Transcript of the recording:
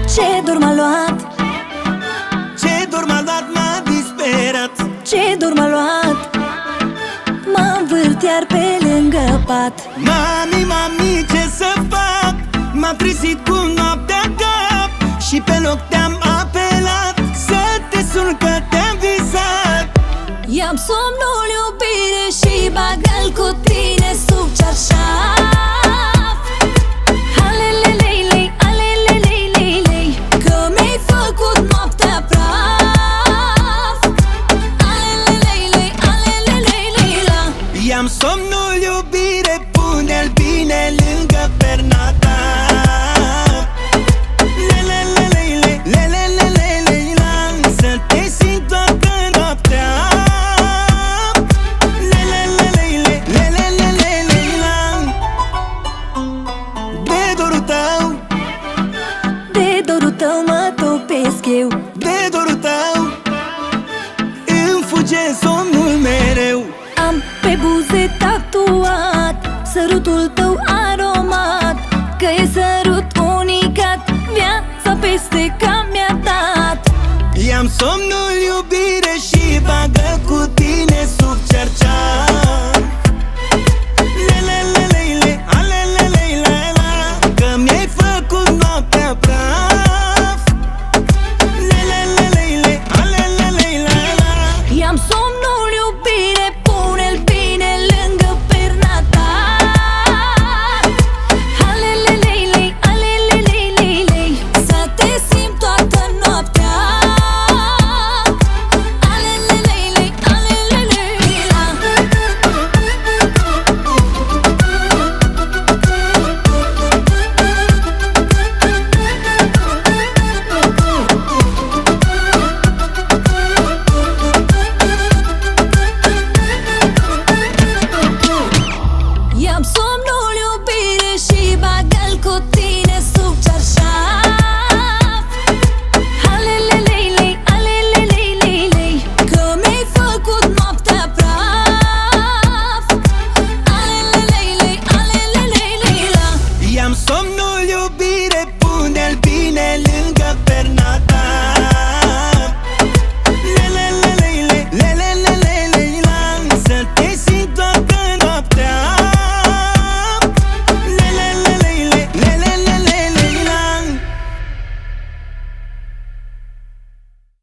Ce dor m-a luat, Ce dor m-a luat, m-a disperat. ce dor m-a luat, mă învârt iar pe lângă pat. Mami, mami, ce să fac? M-am trezit cu noaptea cap și pe loc te-am apelat să te sun că te-am visat. I-am somnul iubire și bag-l cu tine sub cearșaf. Alelelei, alelelei, că mi-ai făcut noaptea praf. Alelelei, alelelei, la. I-am somnul iubire, pune-l bine lângă perna ta. Lelelelei, lelelelei, la. Să te simt toată noaptea. Lelelelei, lelelelei, la. De dorul tău, De dorul tău mă topesc eu, de dorul tău, îmi fuge somnul mereu. am pe buze tatuat sărutul tău aromat, că e sărut unicat, viața peste cap mi-a dat. I-am somnul iubire.